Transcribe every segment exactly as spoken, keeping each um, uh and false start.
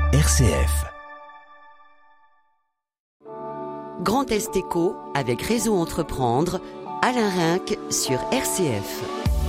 R C F. Grand Est Éco avec Réseau Entreprendre, Alain Rinck sur R C F.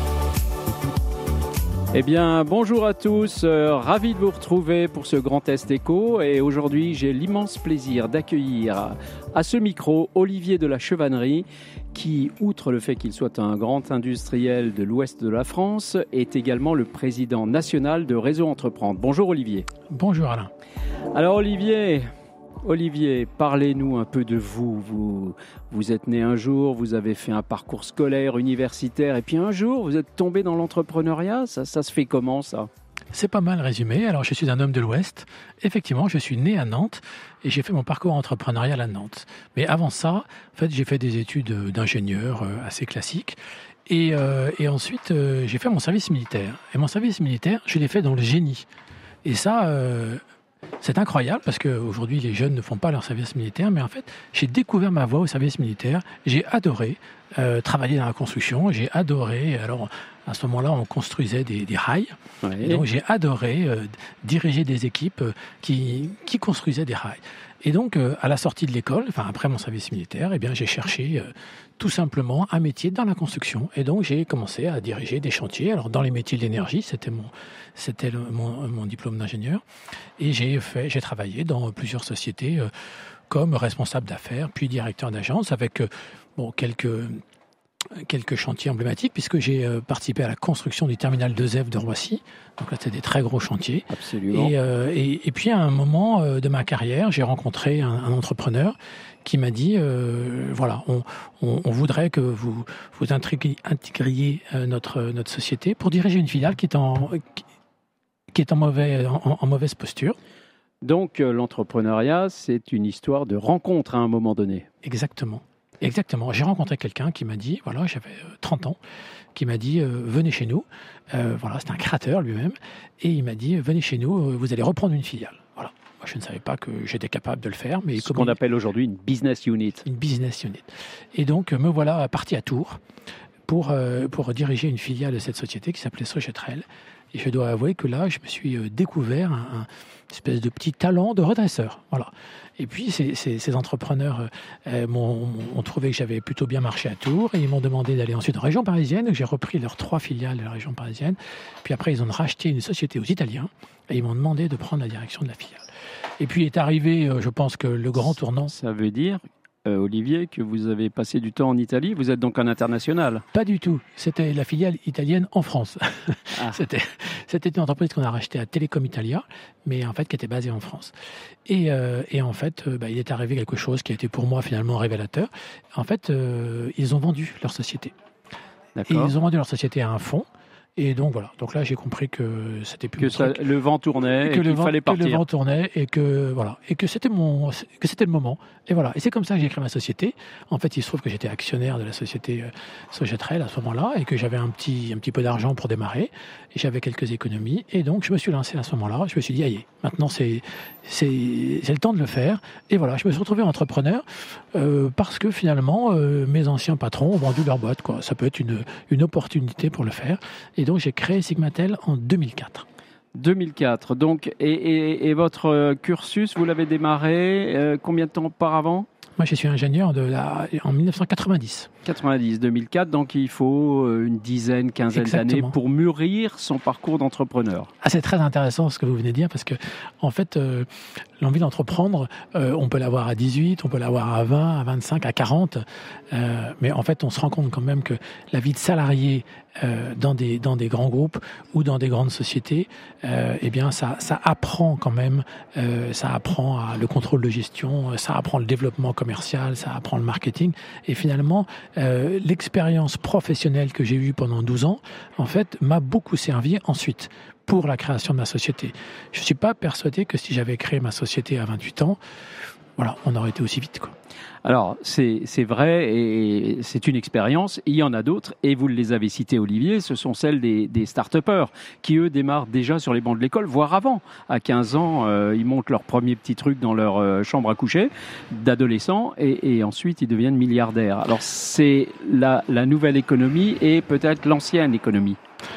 Eh bien, bonjour à tous, euh, ravi de vous retrouver pour ce Grand Est Éco. Et aujourd'hui, j'ai l'immense plaisir d'accueillir à ce micro Olivier de la Chevannerie, qui, outre le fait qu'il soit un grand industriel de l'ouest de la France, est également le président national de Réseau Entreprendre. Bonjour Olivier. Bonjour Alain. Alors Olivier... Olivier, parlez-nous un peu de vous. vous. Vous êtes né un jour, vous avez fait un parcours scolaire, universitaire, et puis un jour, vous êtes tombé dans l'entrepreneuriat. Ça, ça se fait comment, ça ? C'est pas mal résumé. Alors, je suis un homme de l'Ouest. Effectivement, je suis né à Nantes et j'ai fait mon parcours entrepreneurial à Nantes. Mais avant ça, en fait, j'ai fait des études d'ingénieur assez classiques. Et, euh, et ensuite, euh, j'ai fait mon service militaire. Et mon service militaire, je l'ai fait dans le génie. Et ça... Euh, C'est incroyable parce qu'aujourd'hui, les jeunes ne font pas leur service militaire, mais en fait, j'ai découvert ma voie au service militaire. J'ai adoré euh, travailler dans la construction. J'ai adoré, alors à ce moment-là, on construisait des, des rails. Ouais. Donc, j'ai adoré euh, diriger des équipes euh, qui, qui construisaient des rails. Et donc, euh, à la sortie de l'école, enfin après mon service militaire, eh bien, j'ai cherché euh, tout simplement un métier dans la construction. Et donc, j'ai commencé à diriger des chantiers. Alors, dans les métiers de l'énergie, c'était mon, c'était le, mon, mon diplôme d'ingénieur. Et j'ai fait, j'ai travaillé dans plusieurs sociétés euh, comme responsable d'affaires, puis directeur d'agence, avec euh, bon quelques quelques chantiers emblématiques, puisque j'ai euh, participé à la construction du terminal deux F de Roissy. Donc là, c'était des très gros chantiers. Absolument. Et, euh, et, et puis, à un moment euh, de ma carrière, j'ai rencontré un, un entrepreneur qui m'a dit, euh, voilà, on, on, on voudrait que vous, vous intégriez, intégriez euh, notre, notre société pour diriger une filiale qui est en, qui, qui est en, mauvais, en, en mauvaise posture. Donc, euh, l'entrepreneuriat, c'est une histoire de rencontre à un moment donné. Exactement. Exactement. J'ai rencontré quelqu'un qui m'a dit, voilà, j'avais trente ans, qui m'a dit, euh, venez chez nous. Euh, voilà, c'était un créateur lui-même. Et il m'a dit, venez chez nous, euh, vous allez reprendre une filiale. Voilà. Moi, je ne savais pas que j'étais capable de le faire. Mais ce qu'on il... appelle aujourd'hui une business unit. Une business unit. Et donc, me voilà parti à Tours pour, euh, pour diriger une filiale de cette société qui s'appelait Sogetrel. Et je dois avouer que là, je me suis découvert un, un espèce de petit talent de redresseur. Voilà. Et puis, ces, ces, ces entrepreneurs euh, m'ont, ont trouvé que j'avais plutôt bien marché à Tours et ils m'ont demandé d'aller ensuite en région parisienne. J'ai repris leurs trois filiales de la région parisienne. Puis après, ils ont racheté une société aux Italiens et ils m'ont demandé de prendre la direction de la filiale. Et puis est arrivé, euh, je pense que le grand tournant... Ça veut dire... Euh, Olivier, que vous avez passé du temps en Italie. Vous êtes donc un international ? Pas du tout. C'était la filiale italienne en France. Ah. c'était, c'était une entreprise qu'on a rachetée à Telecom Italia, mais en fait qui était basée en France. Et, euh, et en fait, euh, bah, il est arrivé quelque chose qui a été pour moi finalement révélateur. En fait, euh, ils ont vendu leur société. D'accord. Et ils ont vendu leur société à un fonds. Et donc voilà, donc là j'ai compris que c'était plus que ça, le vent tournait et, et qu'il le vent, fallait partir. Que le vent tournait et que voilà et que c'était mon que c'était le moment. Et voilà, et c'est comme ça que j'ai créé ma société. En fait, il se trouve que j'étais actionnaire de la société euh, Sogetrel à ce moment-là et que j'avais un petit un petit peu d'argent pour démarrer et j'avais quelques économies et donc je me suis lancé à ce moment-là. Je me suis dit aïe, maintenant c'est c'est c'est le temps de le faire. Et voilà, je me suis retrouvé entrepreneur euh, parce que finalement euh, mes anciens patrons ont vendu leur boîte quoi. Ça peut être une une opportunité pour le faire. Et donc, j'ai créé Sigmatel en deux mille quatre. deux mille quatre. Donc, et, et, et votre cursus, vous l'avez démarré euh, combien de temps auparavant ? Moi, je suis ingénieur de la, en dix-neuf cent quatre-vingt-dix. quatre-vingt-dix, deux mille quatre, donc il faut une dizaine, quinzaine Exactement. d'années pour mûrir son parcours d'entrepreneur. Ah, c'est très intéressant ce que vous venez de dire parce que, en fait, euh, l'envie d'entreprendre, euh, on peut l'avoir à dix-huit, on peut l'avoir à vingt, à vingt-cinq, à quarante, euh, mais en fait, on se rend compte quand même que la vie de salarié euh, dans des dans des grands groupes ou dans des grandes sociétés, euh, eh bien, ça ça apprend quand même, euh, ça apprend à le contrôle de gestion, ça apprend le développement commercial, ça apprend le marketing, et finalement, euh, l'expérience professionnelle que j'ai eue pendant douze ans, en fait, m'a beaucoup servi ensuite pour la création de ma société. Je ne suis pas persuadé que si j'avais créé ma société à vingt-huit ans, voilà, on aurait été aussi vite, quoi. Alors, c'est, c'est vrai et c'est une expérience. Il y en a d'autres et vous les avez citées, Olivier. Ce sont celles des, des start-upers qui, eux, démarrent déjà sur les bancs de l'école, voire avant. À quinze ans, euh, ils montent leur premier petit truc dans leur euh, chambre à coucher d'adolescents et, et ensuite ils deviennent milliardaires. Alors, c'est la, la nouvelle économie et peut-être l'ancienne économie.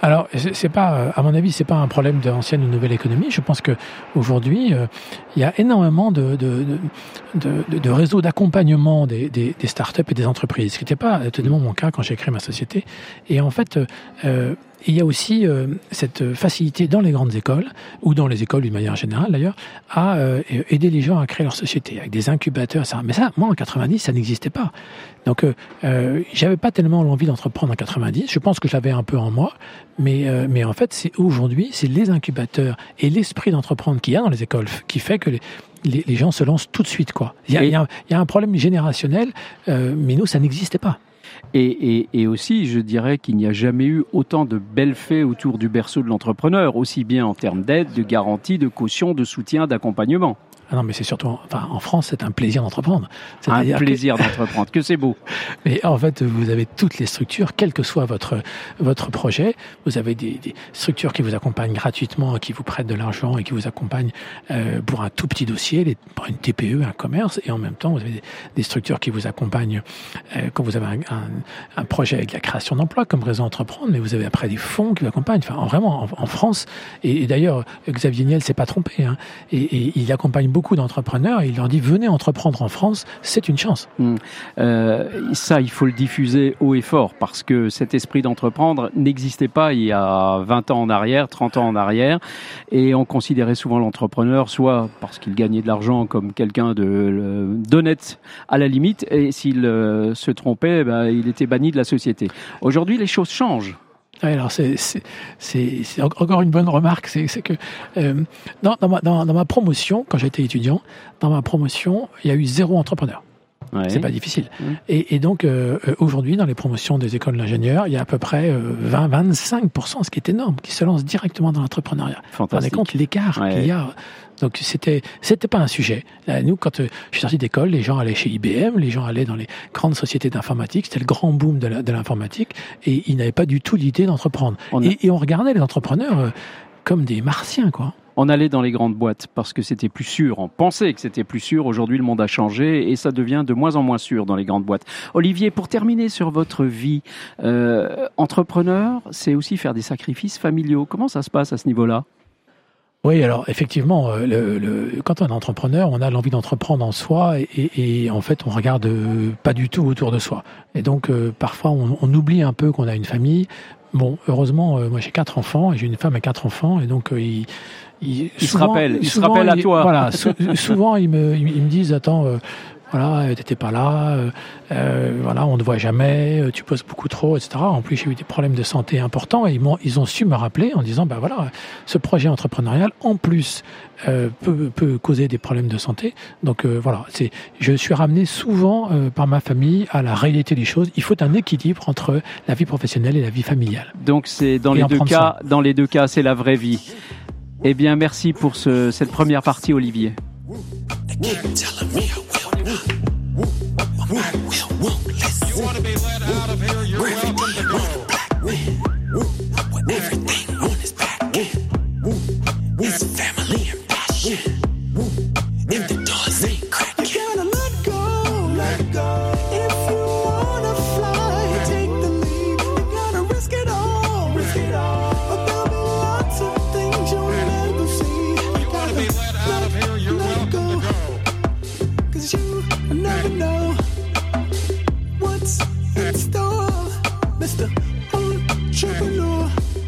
Alors, c'est, c'est pas, à mon avis, c'est pas un problème d'ancienne ou nouvelle économie. Je pense que aujourd'hui, euh, il y a énormément de, de, de, de, de réseaux d'accompagnement des, des, des startups et des entreprises, ce qui n'était pas totalement mon cas quand j'ai créé ma société. Et en fait, euh, il y a aussi euh, cette facilité dans les grandes écoles, ou dans les écoles d'une manière générale d'ailleurs, à euh, aider les gens à créer leur société, avec des incubateurs, et cetera. Mais ça, moi en quatre-vingt-dix, ça n'existait pas. Donc euh, euh, j'avais pas tellement l'envie d'entreprendre en quatre-vingt-dix, je pense que je l'avais un peu en moi, mais, euh, mais en fait, c'est aujourd'hui, c'est les incubateurs et l'esprit d'entreprendre qu'il y a dans les écoles qui fait que les, les, les gens se lancent tout de suite, quoi. Il y a, il y a, il y a un problème générationnel, euh, mais nous, ça n'existait pas. Et, et, et aussi, je dirais qu'il n'y a jamais eu autant de belles fées autour du berceau de l'entrepreneur, aussi bien en termes d'aide, de garantie, de caution, de soutien, d'accompagnement. Ah non, mais c'est surtout, enfin, en France, c'est un plaisir d'entreprendre. C'est-à-dire un plaisir que... d'entreprendre, que c'est beau. Mais en fait, vous avez toutes les structures, quel que soit votre votre projet. Vous avez des, des structures qui vous accompagnent gratuitement, qui vous prêtent de l'argent et qui vous accompagnent euh, pour un tout petit dossier, les, pour une T P E, un commerce. Et en même temps, vous avez des, des structures qui vous accompagnent euh, quand vous avez un, un, un projet avec la création d'emplois, comme Réseau Entreprendre. Mais vous avez après des fonds qui vous accompagnent. Enfin, vraiment, en, en France. Et, et d'ailleurs, Xavier Niel s'est pas trompé. Hein, et, et il accompagne beaucoup beaucoup d'entrepreneurs et il leur dit venez entreprendre en France, c'est une chance. Mmh. Euh, ça, il faut le diffuser haut et fort parce que cet esprit d'entreprendre n'existait pas il y a vingt ans en arrière, trente ans en arrière, et on considérait souvent l'entrepreneur soit parce qu'il gagnait de l'argent comme quelqu'un de, d'honnête à la limite, et s'il euh, se trompait, ben, il était banni de la société. Aujourd'hui, les choses changent. Alors c'est, c'est, c'est, c'est encore une bonne remarque, c'est, c'est que euh, dans, dans, ma, dans, dans ma promotion, quand j'étais étudiant, dans ma promotion, il y a eu zéro entrepreneur. Ouais. C'est pas difficile. Mmh. Et, et donc euh, aujourd'hui, dans les promotions des écoles d'ingénieurs, il y a à peu près euh, vingt à vingt-cinq pour cent, ce qui est énorme, qui se lancent directement dans l'entrepreneuriat. Fantastique. Vous vous rendez compte l'écart ouais. qu'il y a. Donc c'était c'était pas un sujet. Là, nous, quand euh, je suis sorti d'école, les gens allaient chez I B M, les gens allaient dans les grandes sociétés d'informatique. C'était le grand boom de, la, de l'informatique, et ils n'avaient pas du tout l'idée d'entreprendre. On a... et, et on regardait les entrepreneurs euh, comme des martiens, quoi. On allait dans les grandes boîtes parce que c'était plus sûr. On pensait que c'était plus sûr. Aujourd'hui, le monde a changé et ça devient de moins en moins sûr dans les grandes boîtes. Olivier, pour terminer sur votre vie, euh, entrepreneur, c'est aussi faire des sacrifices familiaux. Comment ça se passe à ce niveau-là ? Oui, alors effectivement, le, le, quand on est entrepreneur, on a l'envie d'entreprendre en soi et, et, et en fait, on regarde pas du tout autour de soi. Et donc, euh, parfois, on, on oublie un peu qu'on a une famille. Bon, heureusement, euh, moi j'ai quatre enfants et j'ai une femme et quatre enfants, et donc euh, ils, ils, il souvent, se rappelle, il souvent, se rappelle à ils, toi. Voilà, sou, souvent ils me, ils me disent attends. Euh, Voilà, t'étais pas là, euh, euh, voilà, on ne voit jamais, tu poses beaucoup trop, et cetera. En plus, j'ai eu des problèmes de santé importants et ils, m'ont, ils ont su me rappeler en disant, bah voilà, ce projet entrepreneurial, en plus, euh, peut, peut causer des problèmes de santé. Donc euh, voilà, c'est, je suis ramené souvent euh, par ma famille à la réalité des choses. Il faut un équilibre entre la vie professionnelle et la vie familiale. Donc c'est dans les deux cas, soin. dans les deux cas, c'est la vraie vie. Eh bien, merci pour ce, cette première partie, Olivier. You wanna be let out of here, you're welcome to go. With everything on his back, his family and passion. If the doors ain't cracking, you gotta let go, let go. If you wanna fly, take the lead. You gotta risk it all, risk it all. But there'll be lots of things you'll never see. You wanna be let out of here, you're welcome to go. Cause you never know what's in store, Mister Entrepreneur.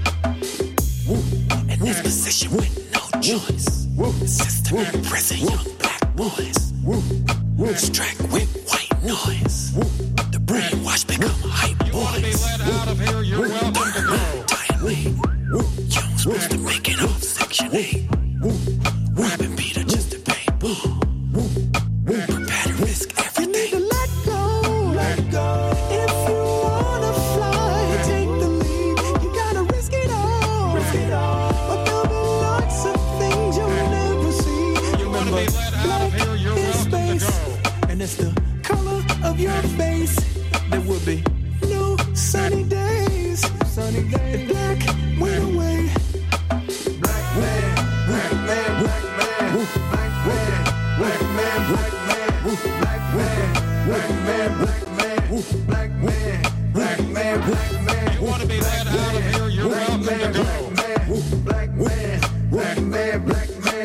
In this position with no choice, the system imprison young black boys. Distract with white noise. The brainwash become hype boys. You wanna be let out of here, you're welcome to go. Dying me, young supposed to make it off Section eight. Robbing Peter just to pay bull. Prepare to risk everything. You need to let go, let go. If you wanna fly, take the lead. You gotta risk it all, risk it all. But there'll be lots of things you'll never see. You wanna be let out of here, you're welcome to go. And it's the color of your face. There will be no sunny days. Sunny days. The black went away. Black man.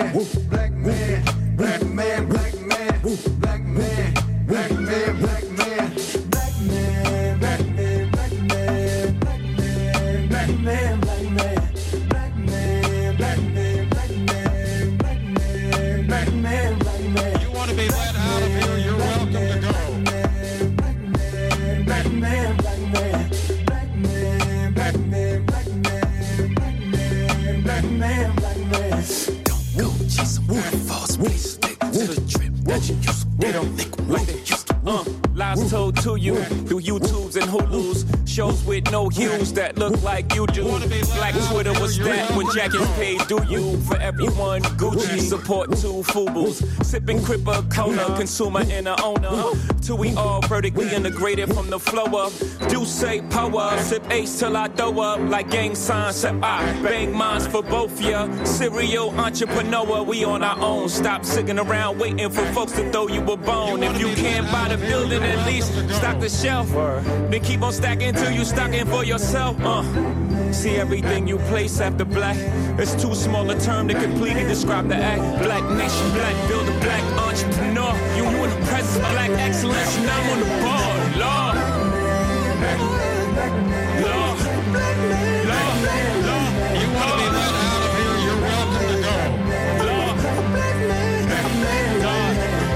man, black man, black man, black man, black man, black man, black man, black man, black man, black man, black man, black man, black man, black man, black man, black man, black man, black man, black man. You want to be let out of here? You're welcome to go. Black man, black man, black man, black man, black man, black man, black man, black man, black man. Don't go chasing waterfalls, please stick to the drip that you used to. They don't think like they used to. Uh, lies told to you through YouTubes and Hulus. Shows with no hues that look like you do. Black Twitter was that when jackets paid do you. For everyone, Gucci support two Fubus. Sipping Cripper, Cola, consumer and a owner. Till we all vertically integrated from the flow up. Do say power, sip ace till I throw up. Like gang signs, say I bang mines for both ya. Serial entrepreneur, we on our own. Stop sitting around waiting for folks to throw you a bone. If you can't buy the building, at least stock the shelf. Then keep on stacking till you stocking for yourself. Uh, see everything you place after black. It's too small a term to completely describe the act. Black nation, black builder, black entrepreneur. You in the presence of black excellence, and I'm on the board. Lord, Lord, Lord, Lord. You want to be let out of here? You're welcome to go. Lord, God,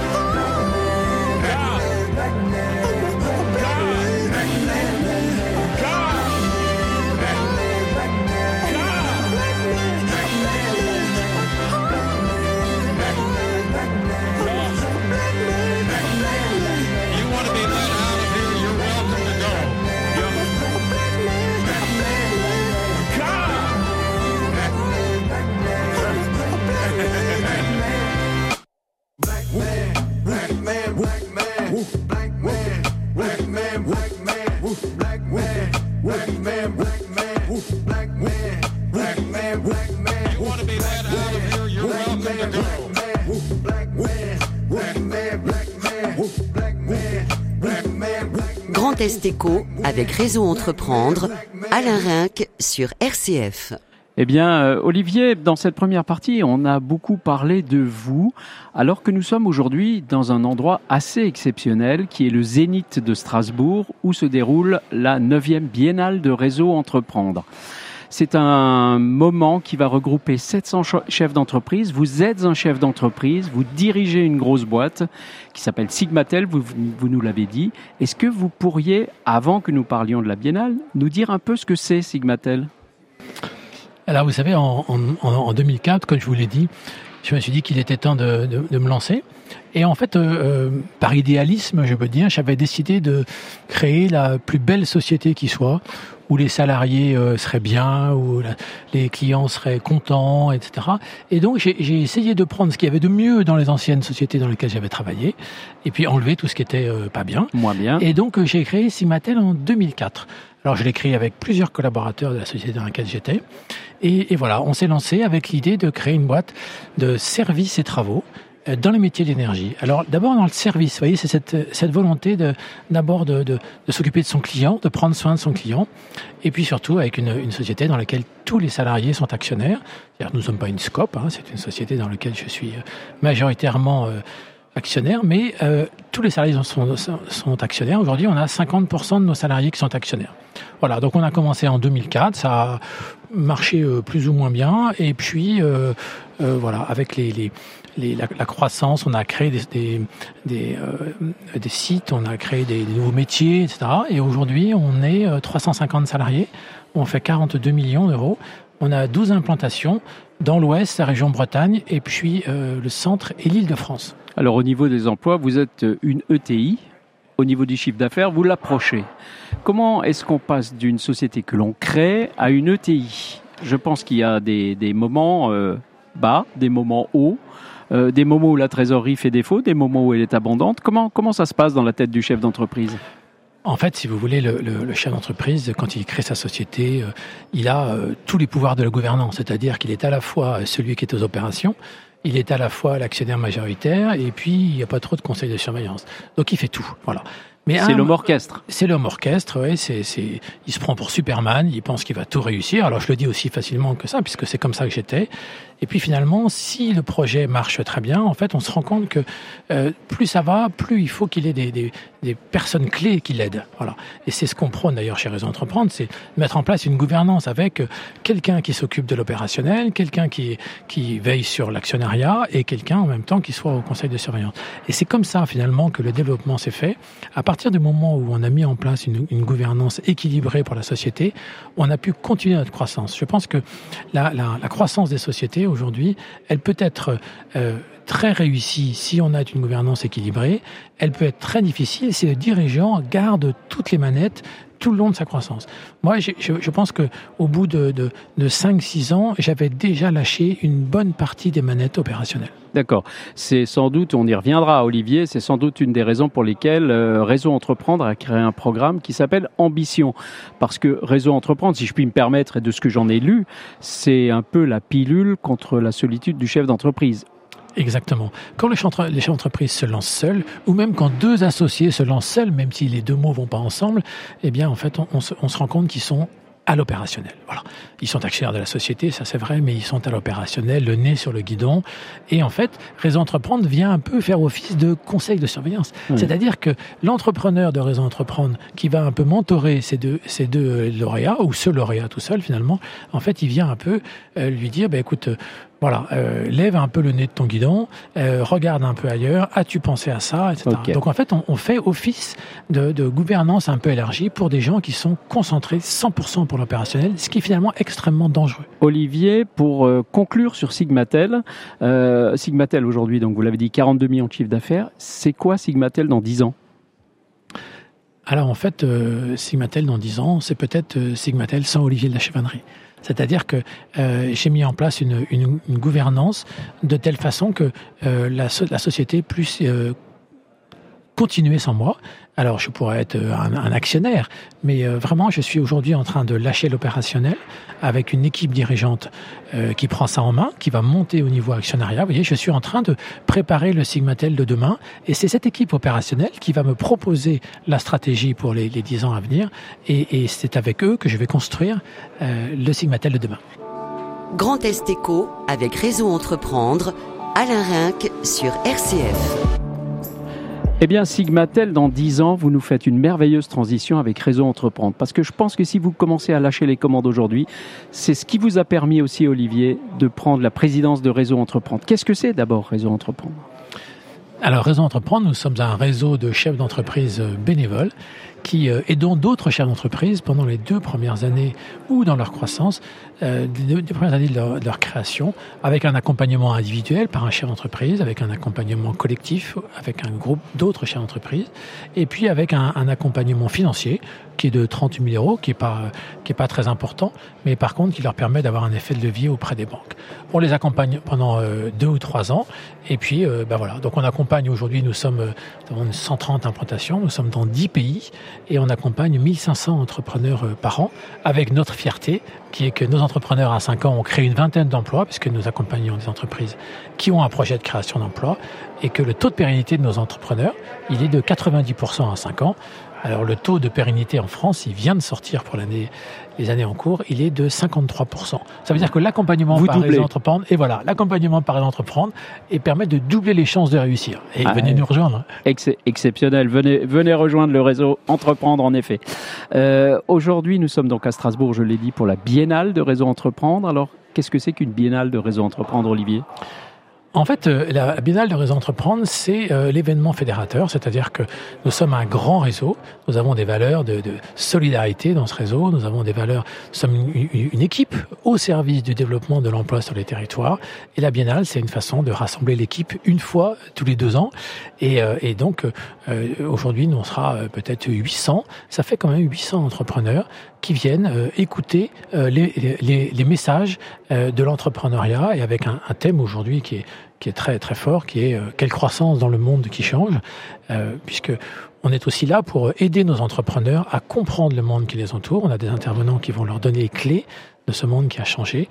Grand Est Éco avec Réseau Entreprendre, Alain Rinck sur R C F. Eh bien, euh, Olivier, dans cette première partie, on a beaucoup parlé de vous, alors que nous sommes aujourd'hui dans un endroit assez exceptionnel, qui est le Zénith de Strasbourg, où se déroule la neuvième biennale de Réseau Entreprendre. C'est un moment qui va regrouper sept cents chefs d'entreprise. Vous êtes un chef d'entreprise, vous dirigez une grosse boîte qui s'appelle Sigmatel, vous, vous nous l'avez dit. Est-ce que vous pourriez, avant que nous parlions de la biennale, nous dire un peu ce que c'est Sigmatel ? Alors vous savez, en, en, en deux mille quatre, comme je vous l'ai dit, je me suis dit qu'il était temps de, de, de me lancer. Et en fait, euh, par idéalisme, je peux dire, j'avais décidé de créer la plus belle société qui soit, où les salariés euh, seraient bien, où la, les clients seraient contents, et cetera. Et donc, j'ai, j'ai essayé de prendre ce qu'il y avait de mieux dans les anciennes sociétés dans lesquelles j'avais travaillé, et puis enlever tout ce qui était euh, pas bien. Moins bien. Et donc, euh, j'ai créé Sigmatel en deux mille quatre. Alors, je l'ai créé avec plusieurs collaborateurs de la société dans laquelle j'étais. Et, et voilà, on s'est lancé avec l'idée de créer une boîte de services et travaux dans les métiers de l'énergie. Alors, d'abord dans le service, vous voyez, c'est cette, cette volonté de, d'abord de, de, de s'occuper de son client, de prendre soin de son client, et puis surtout avec une, une société dans laquelle tous les salariés sont actionnaires. C'est-à-dire que nous ne sommes pas une scope, hein, c'est une société dans laquelle je suis majoritairement euh, actionnaire, mais euh, tous les salariés sont, sont, sont actionnaires. Aujourd'hui, on a cinquante pour cent de nos salariés qui sont actionnaires. Voilà, donc on a commencé en deux mille quatre, ça a marché euh, plus ou moins bien, et puis euh, euh, voilà, avec les, les, les la, la croissance, on a créé des des, des, euh, des sites, on a créé des, des nouveaux métiers, et cetera. Et aujourd'hui, on est euh, trois cent cinquante salariés, on fait quarante-deux millions d'euros, on a douze implantations dans l'Ouest, la région Bretagne, et puis euh, le centre et l'Île-de-France. Alors au niveau des emplois, vous êtes une E T I. Au niveau du chiffre d'affaires, vous l'approchez. Comment est-ce qu'on passe d'une société que l'on crée à une E T I ? Je pense qu'il y a des, des moments euh, bas, des moments hauts, euh, des moments où la trésorerie fait défaut, des moments où elle est abondante. Comment, comment ça se passe dans la tête du chef d'entreprise ? En fait, si vous voulez, le, le, le chef d'entreprise, quand il crée sa société, euh, il a euh, tous les pouvoirs de la gouvernance, c'est-à-dire qu'il est à la fois celui qui est aux opérations, il est à la fois l'actionnaire majoritaire, et puis il n'y a pas trop de conseils de surveillance. Donc il fait tout, voilà. Mais c'est un, l'homme orchestre. C'est l'homme orchestre, ouais, c'est, c'est, il se prend pour Superman, il pense qu'il va tout réussir. Alors je le dis aussi facilement que ça, puisque c'est comme ça que j'étais. Et puis finalement, si le projet marche très bien, en fait, on se rend compte que euh, plus ça va, plus il faut qu'il ait des, des, des personnes clés qui l'aident. Voilà. Et c'est ce qu'on prône d'ailleurs chez Réseau Entreprendre, c'est mettre en place une gouvernance avec quelqu'un qui s'occupe de l'opérationnel, quelqu'un qui, qui veille sur l'actionnariat et quelqu'un en même temps qui soit au conseil de surveillance. Et c'est comme ça finalement que le développement s'est fait. À partir du moment où on a mis en place une, une gouvernance équilibrée pour la société, on a pu continuer notre croissance. Je pense que la, la, la croissance des sociétés aujourd'hui, elle peut être euh, très réussie si on a une gouvernance équilibrée. Elle peut être très difficile si le dirigeant garde toutes les manettes tout le long de sa croissance. Moi, je, je, je pense que au bout de, de, de cinq six ans, j'avais déjà lâché une bonne partie des manettes opérationnelles. D'accord. C'est sans doute, on y reviendra, Olivier, c'est sans doute une des raisons pour lesquelles euh, Réseau Entreprendre a créé un programme qui s'appelle Ambition. Parce que Réseau Entreprendre, si je puis me permettre, et de ce que j'en ai lu, c'est un peu la pilule contre la solitude du chef d'entreprise. Exactement. Quand les chefs d'entreprise se lancent seuls, ou même quand deux associés se lancent seuls, même si les deux mots vont pas ensemble, eh bien, en fait, on, on, se, on se rend compte qu'ils sont à l'opérationnel. Voilà. Ils sont actionnaires de la société, ça c'est vrai, mais ils sont à l'opérationnel, le nez sur le guidon. Et en fait, Réseau Entreprendre vient un peu faire office de conseil de surveillance. Mmh. C'est-à-dire que l'entrepreneur de Réseau Entreprendre, qui va un peu mentorer ces deux, ces deux lauréats, ou ce lauréat tout seul finalement, en fait, il vient un peu euh, lui dire, bah, écoute, euh, voilà, euh, lève un peu le nez de ton guidon, euh, regarde un peu ailleurs, as-tu pensé à ça, et cetera. Okay. Donc en fait, on, on fait office de, de gouvernance un peu élargie pour des gens qui sont concentrés cent pour cent pour l'opérationnel, ce qui est finalement extrêmement dangereux. Olivier, pour euh, conclure sur Sigmatel, euh, Sigmatel aujourd'hui, donc vous l'avez dit, quarante-deux millions de chiffre d'affaires, c'est quoi Sigmatel dans dix ans ? Alors en fait, euh, Sigmatel dans dix ans, c'est peut-être euh, Sigmatel sans Olivier de la Chevannerie. C'est-à-dire que euh, j'ai mis en place une, une, une gouvernance de telle façon que euh, la, la société puisse euh, continuer sans moi. Alors, je pourrais être un, un actionnaire, mais euh, vraiment, je suis aujourd'hui en train de lâcher l'opérationnel avec une équipe dirigeante euh, qui prend ça en main, qui va monter au niveau actionnariat. Vous voyez, je suis en train de préparer le Sigmatel de demain, et c'est cette équipe opérationnelle qui va me proposer la stratégie pour les, les dix ans à venir, et, et c'est avec eux que je vais construire euh, le Sigmatel de demain. Grand Est Éco avec Réseau Entreprendre, Alain Rinck sur R C F. Eh bien, Sigmatel, dans dix ans, vous nous faites une merveilleuse transition avec Réseau Entreprendre. Parce que je pense que si vous commencez à lâcher les commandes aujourd'hui, c'est ce qui vous a permis aussi, Olivier, de prendre la présidence de Réseau Entreprendre. Qu'est-ce que c'est d'abord, Réseau Entreprendre ? Alors, Réseau Entreprendre, nous sommes un réseau de chefs d'entreprise bénévoles qui euh, aidons d'autres chefs d'entreprise pendant les deux premières années ou dans leur croissance, euh, les deux premières années de leur, de leur création, avec un accompagnement individuel par un chef d'entreprise, avec un accompagnement collectif, avec un groupe d'autres chefs d'entreprise, et puis avec un, un accompagnement financier qui est de trente mille euros, qui est pas qui est pas très important, mais par contre qui leur permet d'avoir un effet de levier auprès des banques. On les accompagne pendant euh, deux ou trois ans, et puis euh, ben voilà. Donc on accompagne aujourd'hui, nous sommes euh, dans cent trente implantations, nous sommes dans dix pays. Et on accompagne mille cinq cents entrepreneurs par an, avec notre fierté, qui est que nos entrepreneurs à cinq ans ont créé une vingtaine d'emplois, puisque nous accompagnons des entreprises qui ont un projet de création d'emplois, et que le taux de pérennité de nos entrepreneurs, il est de quatre-vingt-dix pour cent à cinq ans. Alors le taux de pérennité en France, il vient de sortir pour l'année, les années en cours, il est de cinquante-trois pour cent. Ça veut dire que l'accompagnement Vous par doublez. Réseau Entreprendre, et voilà, l'accompagnement par Réseau Entreprendre, et permet de doubler les chances de réussir. Et ah, venez nous rejoindre. Ex- exceptionnel. Venez, venez rejoindre le Réseau Entreprendre, en effet. Euh, aujourd'hui, nous sommes donc à Strasbourg, je l'ai dit, pour la Biennale de Réseau Entreprendre. Alors, qu'est-ce que c'est qu'une Biennale de Réseau Entreprendre, Olivier ? En fait, euh, la Biennale de Réseau Entreprendre, c'est euh, l'événement fédérateur, c'est-à-dire que nous sommes un grand réseau, nous avons des valeurs de, de solidarité dans ce réseau, nous avons des valeurs, nous sommes une, une, une équipe au service du développement de l'emploi sur les territoires, et la Biennale, c'est une façon de rassembler l'équipe une fois tous les deux ans, et, euh, et donc euh, aujourd'hui, nous on sera euh, peut-être huit cents, ça fait quand même huit cents entrepreneurs qui viennent euh, écouter euh, les, les, les messages euh, de l'entrepreneuriat, et avec un, un thème aujourd'hui qui est qui est très très fort, qui est euh, quelle croissance dans le monde qui change, euh, puisque on est aussi là pour aider nos entrepreneurs à comprendre le monde qui les entoure. On a des intervenants qui vont leur donner les clés de ce monde qui a changé,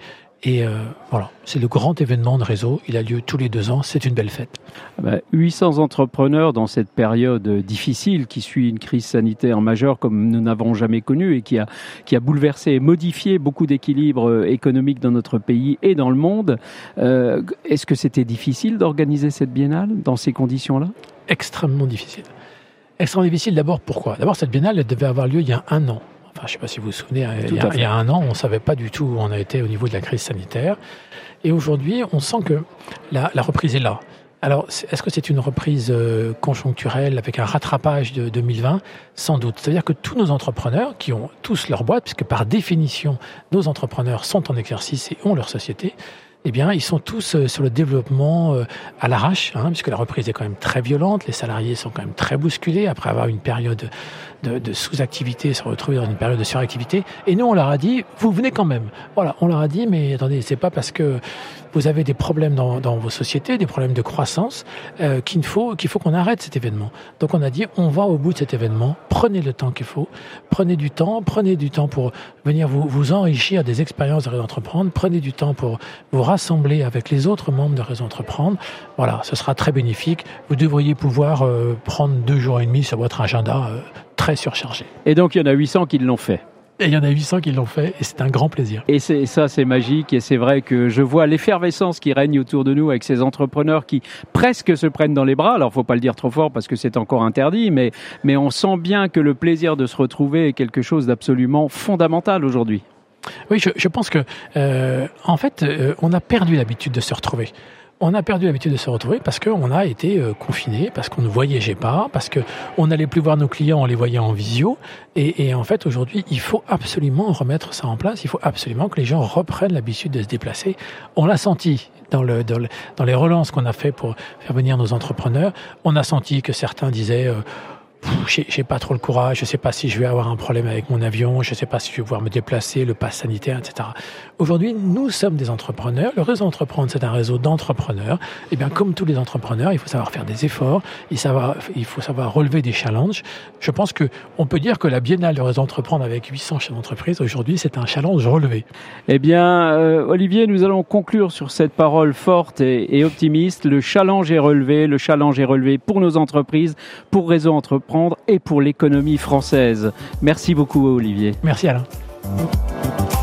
Et euh, voilà, c'est le grand événement de réseau. Il a lieu tous les deux ans. C'est une belle fête. Ben, huit cents entrepreneurs dans cette période difficile qui suit une crise sanitaire majeure comme nous n'avons jamais connue et qui a, qui a bouleversé et modifié beaucoup d'équilibres économiques dans notre pays et dans le monde. Euh, est-ce que c'était difficile d'organiser cette biennale dans ces conditions-là ? Extrêmement difficile. Extrêmement difficile d'abord, pourquoi ? D'abord, cette biennale elle devait avoir lieu il y a un an. Enfin, je ne sais pas si vous vous souvenez, il y, a, il y a un an, on ne savait pas du tout où on a été au niveau de la crise sanitaire. Et aujourd'hui, on sent que la, la reprise est là. Alors, est-ce que c'est une reprise euh, conjoncturelle avec un rattrapage de deux mille vingt ? Sans doute. C'est-à-dire que tous nos entrepreneurs, qui ont tous leur boîte, puisque par définition, nos entrepreneurs sont en exercice et ont leur société, eh bien, ils sont tous euh, sur le développement euh, à l'arrache, hein, puisque la reprise est quand même très violente, les salariés sont quand même très bousculés après avoir une période de, de sous-activité, se retrouver dans une période de suractivité. Et nous, on leur a dit, vous venez quand même. Voilà, on leur a dit, mais attendez, c'est pas parce que vous avez des problèmes dans, dans vos sociétés, des problèmes de croissance, euh, qu'il faut qu'il faut qu'on arrête cet événement. Donc on a dit, on va au bout de cet événement, prenez le temps qu'il faut, prenez du temps, prenez du temps pour venir vous, vous enrichir des expériences de Réseau Entreprendre, prenez du temps pour vous rassembler avec les autres membres de Réseau Entreprendre. Voilà, ce sera très bénéfique. Vous devriez pouvoir euh, prendre deux jours et demi sur votre agenda euh, très surchargé. Et donc il y en a huit cents qui l'ont fait. Et il y en a huit cents qui l'ont fait et c'est un grand plaisir. Et c'est, ça, c'est magique et c'est vrai que je vois l'effervescence qui règne autour de nous avec ces entrepreneurs qui presque se prennent dans les bras. Alors, faut pas le dire trop fort parce que c'est encore interdit, mais, mais on sent bien que le plaisir de se retrouver est quelque chose d'absolument fondamental aujourd'hui. Oui, je, je pense que, euh, en fait, euh, on a perdu l'habitude de se retrouver. On a perdu l'habitude de se retrouver parce qu'on a été euh, confinés, parce qu'on ne voyageait pas, parce qu'on n'allait plus voir nos clients, on les voyait en visio. Et, et en fait, aujourd'hui, il faut absolument remettre ça en place. Il faut absolument que les gens reprennent l'habitude de se déplacer. On l'a senti dans, le, dans, le, dans les relances qu'on a fait pour faire venir nos entrepreneurs. On a senti que certains disaient... Euh, J'ai, j'ai pas trop le courage, je sais pas si je vais avoir un problème avec mon avion, je sais pas si je vais pouvoir me déplacer, le pass sanitaire, et cetera. Aujourd'hui, nous sommes des entrepreneurs. Le réseau Entreprendre, c'est un réseau d'entrepreneurs. Et bien, comme tous les entrepreneurs, il faut savoir faire des efforts, il, savoir, il faut savoir relever des challenges. Je pense que on peut dire que la biennale de réseau Entreprendre avec huit cents chefs d'entreprise, aujourd'hui, c'est un challenge relevé. Eh bien, euh, Olivier, nous allons conclure sur cette parole forte et, et optimiste. Le challenge est relevé, le challenge est relevé pour nos entreprises, pour Réseau Entreprendre et pour l'économie française. Merci beaucoup, Olivier. Merci Alain.